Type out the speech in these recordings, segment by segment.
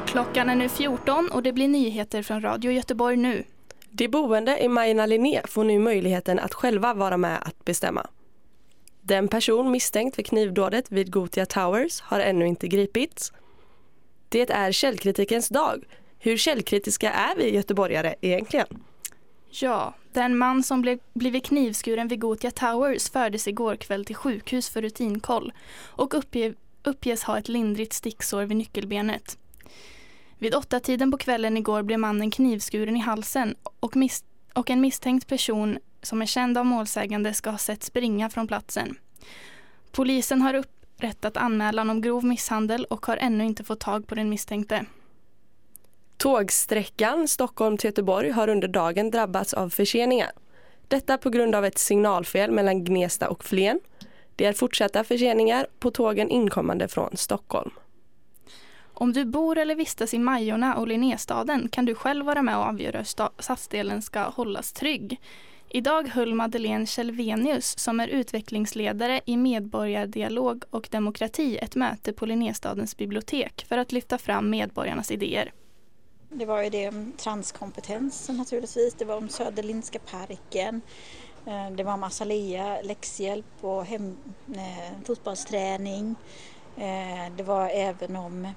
Klockan är nu 14 och det blir nyheter från Radio Göteborg nu. De boende i Majorna-Linné får nu möjligheten att själva vara med att bestämma. Den person misstänkt för knivdådet vid Gothia Towers har ännu inte gripits. Det är källkritikens dag. Hur källkritiska är vi göteborgare egentligen? Ja, den man som blivit knivskuren vid Gothia Towers fördes igår kväll till sjukhus för rutinkoll och uppges ha ett lindrigt sticksår vid nyckelbenet. Vid 8-tiden på kvällen igår blev mannen knivskuren i halsen och en misstänkt person som är känd av målsägande ska ha sett springa från platsen. Polisen har upprättat anmälan om grov misshandel och har ännu inte fått tag på den misstänkte. Tågsträckan Stockholm till Göteborg har under dagen drabbats av förseningar. Detta på grund av ett signalfel mellan Gnesta och Flen. Det är fortsatta förseningar på tågen inkommande från Stockholm. Om du bor eller vistas i Majorna och Linnéstaden kan du själv vara med och avgöra hur stadsdelen ska hållas trygg. Idag höll Madeleine Kjellvenius, som är utvecklingsledare i medborgardialog och demokrati, ett möte på Linnestadens bibliotek för att lyfta fram medborgarnas idéer. Det var ju det om transkompetens naturligtvis, det var om Söderlindska parken, det var om Azalea, läxhjälp och fotbollsträning. Det var även om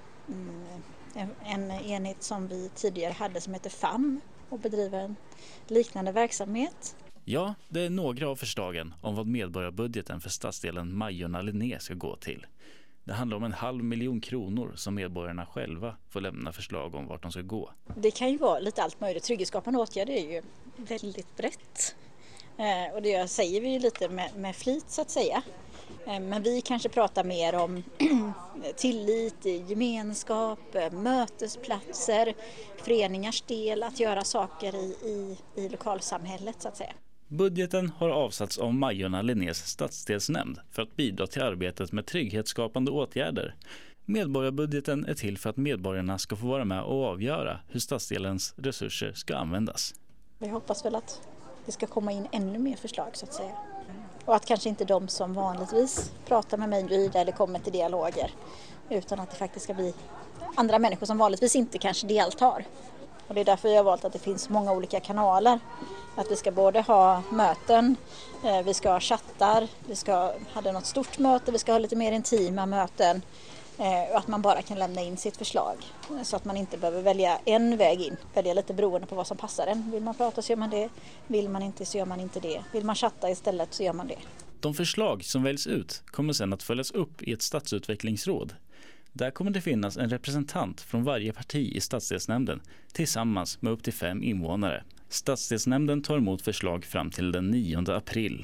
en enhet som vi tidigare hade som heter FAM och bedriver en liknande verksamhet. Ja, det är några av förslagen om vad medborgarbudgeten för stadsdelen Majorna-Linné ska gå till. Det handlar om 500 000 kronor som medborgarna själva får lämna förslag om vart de ska gå. Det kan ju vara lite allt möjligt. Trygghetsskapande åtgärder är ju väldigt brett. Och det säger vi ju lite med flit så att säga. Men vi kanske pratar mer om tillit, gemenskap, mötesplatser, föreningars del, att göra saker i lokalsamhället så att säga. Budgeten har avsatts av Majorna-Linnés stadsdelsnämnd för att bidra till arbetet med trygghetsskapande åtgärder. Medborgarbudgeten är till för att medborgarna ska få vara med och avgöra hur stadsdelens resurser ska användas. Vi hoppas väl att det ska komma in ännu mer förslag så att säga. Och att kanske inte de som vanligtvis pratar med mig eller kommer till dialoger, utan att det faktiskt ska bli andra människor som vanligtvis inte kanske deltar. Och det är därför jag har valt att det finns många olika kanaler. Att vi ska både ha möten, vi ska ha chattar, vi ska ha något stort möte, vi ska ha lite mer intima möten. Och att man bara kan lämna in sitt förslag. Så att man inte behöver välja en väg in. Välja lite beroende på vad som passar en. Vill man prata så gör man det. Vill man inte så gör man inte det. Vill man chatta istället så gör man det. De förslag som väljs ut kommer sedan att följas upp i ett stadsutvecklingsråd. Där kommer det finnas en representant från varje parti i stadsdelsnämnden tillsammans med upp till 5 invånare. Stadsdelsnämnden tar emot förslag fram till den 9 april.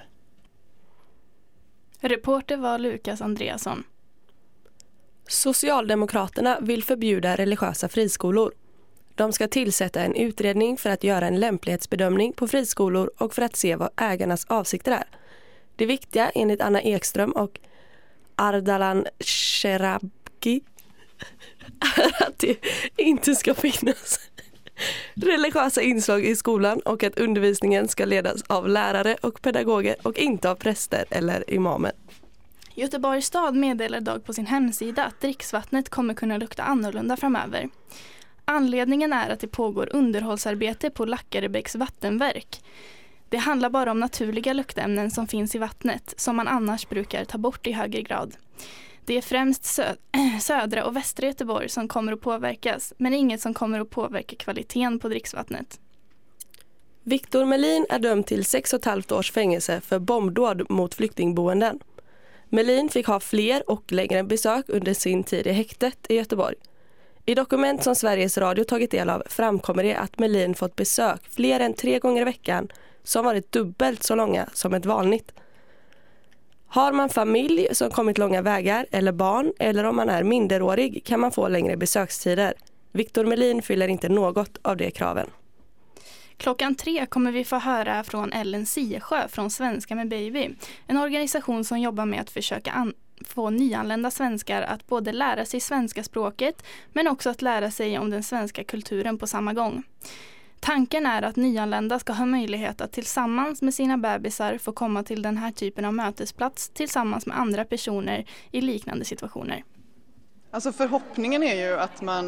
Reporter var Lukas Andreasson. Socialdemokraterna vill förbjuda religiösa friskolor. De ska tillsätta en utredning för att göra en lämplighetsbedömning på friskolor och för att se vad ägarnas avsikter är. Det viktiga enligt Anna Ekström och Ardalan Sherabi är att det inte ska finnas religiösa inslag i skolan och att undervisningen ska ledas av lärare och pedagoger och inte av präster eller imamer. Göteborgs stad meddelar idag på sin hemsida att dricksvattnet kommer kunna lukta annorlunda framöver. Anledningen är att det pågår underhållsarbete på Lackarebäcks vattenverk. Det handlar bara om naturliga luktämnen som finns i vattnet som man annars brukar ta bort i högre grad. Det är främst södra och västra Göteborg som kommer att påverkas, men inget som kommer att påverka kvaliteten på dricksvattnet. Viktor Melin är dömd till 6,5 års fängelse för bombdåd mot flyktingboenden. Melin fick ha fler och längre besök under sin tid i häktet i Göteborg. I dokument som Sveriges Radio tagit del av framkommer det att Melin fått besök fler än 3 gånger i veckan som varit dubbelt så långa som ett vanligt. Har man familj som kommit långa vägar eller barn eller om man är minderårig kan man få längre besökstider. Viktor Melin fyller inte något av de kraven. Klockan 3 kommer vi få höra från Ellen Siesjö från Svenska med Baby. En organisation som jobbar med att försöka få nyanlända svenskar att både lära sig svenska språket men också att lära sig om den svenska kulturen på samma gång. Tanken är att nyanlända ska ha möjlighet att tillsammans med sina bebisar få komma till den här typen av mötesplats tillsammans med andra personer i liknande situationer. Alltså förhoppningen är ju att man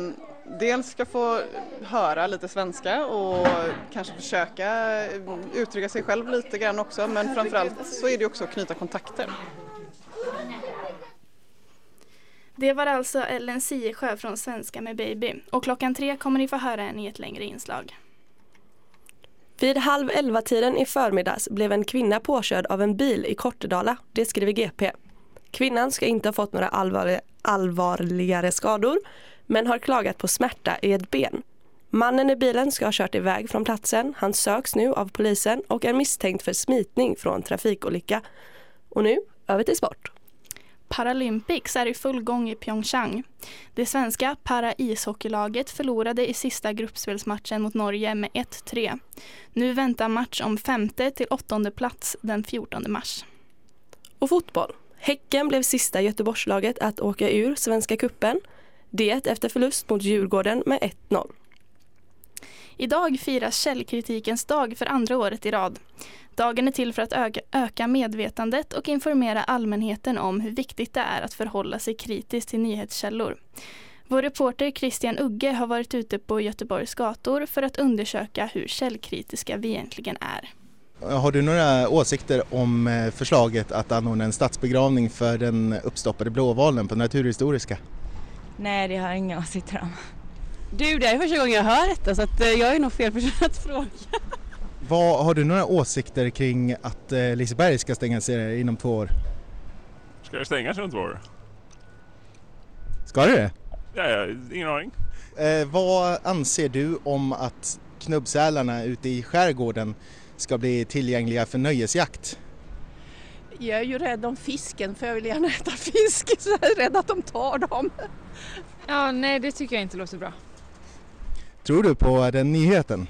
dels ska få höra lite svenska och kanske försöka uttrycka sig själv lite grann också, men framförallt så är det också att knyta kontakter. Det var alltså Ellen Siesjö från Svenska med Baby, och 3:00 kommer ni få höra henne i ett längre inslag. Vid 10:30-tiden i förmiddags blev en kvinna påkörd av en bil i Kortedala, det skriver GP. Kvinnan ska inte ha fått några allvarligare skador, men har klagat på smärta i ett ben. Mannen i bilen ska ha kört iväg från platsen. Han söks nu av polisen och är misstänkt för smitning från trafikolycka. Och nu över till sport. Paralympics är i full gång i Pyeongchang. Det svenska para-ishockeylaget förlorade i sista gruppspelsmatchen mot Norge med 1-3. Nu väntar match om 5:e till 8:e plats den 14 mars. Och fotboll. Häcken blev sista Göteborgslaget att åka ur Svenska cupen. Det efter förlust mot Djurgården med 1-0. Idag firas källkritikens dag för andra året i rad. Dagen är till för att öka medvetandet och informera allmänheten om hur viktigt det är att förhålla sig kritiskt till nyhetskällor. Vår reporter Christian Ugge har varit ute på Göteborgs gator för att undersöka hur källkritiska vi egentligen är. Har du några åsikter om förslaget att anordna en statsbegravning för den uppstoppade blåvalen på Naturhistoriska? Nej, det har jag inga åsikter om. Du, det är första gången jag hör detta, så att jag är nog fel person att fråga. Har du några åsikter kring att Liseberg ska stängas inom 2 år? Ska det stängas inom 2 år? Ska det? Ja, ingen aning. Vad anser du om att knubbsälarna ute i skärgården ska bli tillgängliga för nöjesjakt? Jag är ju rädd om fisken, för jag vill gärna äta fisk, så jag är rädd att de tar dem. Ja, nej, det tycker jag inte låter bra. Tror du på den nyheten?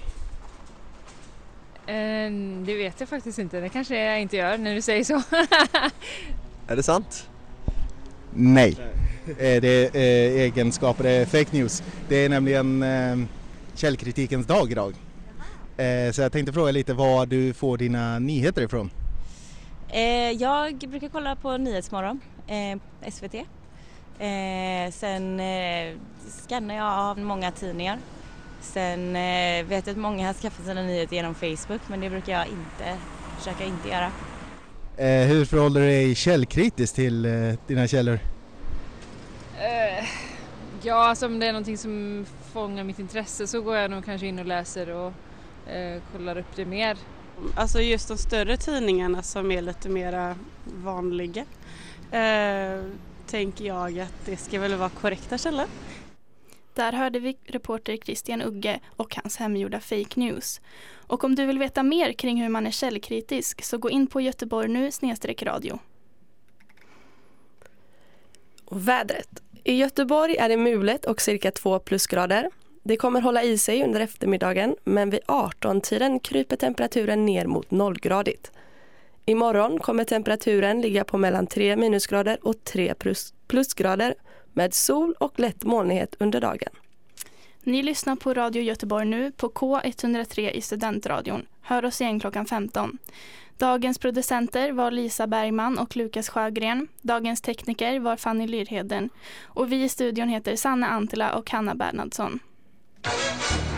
Det vet jag faktiskt inte. Det kanske jag inte gör när du säger så. Är det sant? Nej. Det är egenskaper, det är fake news. Det är nämligen källkritikens dag idag. Så jag tänkte fråga lite var du får dina nyheter ifrån. Jag brukar kolla på Nyhetsmorgon, SVT. Sen skannar jag av många tidningar. Sen vet jag att många har skaffat sina nyheter genom Facebook, men det brukar jag försöka inte göra. Hur förhåller du dig källkritiskt till dina källor? Ja, alltså om det är någonting som fångar mitt intresse så går jag nog kanske in och läser och kollar upp det mer. Alltså just de större tidningarna som är lite mer vanliga tänker jag att det ska väl vara korrekta källor. Där hörde vi reporter Christian Ugge och hans hemgjorda fake news. Och om du vill veta mer kring hur man är källkritisk så gå in på Göteborg nu/radio. Och vädret. I Göteborg är det mulet och cirka 2 plusgrader. Det kommer hålla i sig under eftermiddagen, men vid 18-tiden kryper temperaturen ner mot 0-gradigt. Imorgon kommer temperaturen ligga på mellan 3 minusgrader och 3 plusgrader med sol och lätt molnighet under dagen. Ni lyssnar på Radio Göteborg nu på K103 i Studentradion. Hör oss igen 15:00. Dagens producenter var Lisa Bergman och Lukas Sjögren. Dagens tekniker var Fanny Lyrheden. Och vi i studion heter Sanna Antila och Hanna Bernhardsson.